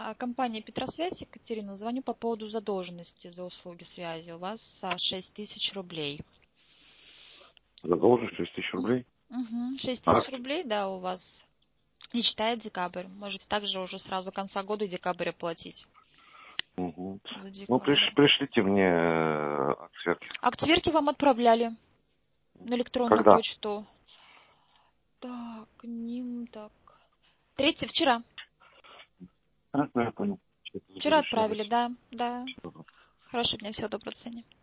Компания Петросвязь, Екатерина, звоню по поводу задолженности за услуги связи. У вас 6 тысяч рублей. Задолженность 6 тысяч рублей? Угу. 6 тысяч рублей, да, у вас. Не считая декабрь. Можете также уже сразу конца года и декабрь оплатить. Угу. За Ну, декабрь. пришлите мне акт сверки. Акт сверки вам отправляли на электронную Когда? почту. Так, так. Вчера. Я понял. Вчера отправили, да. Хорошего дня, всего доброго, до свидания.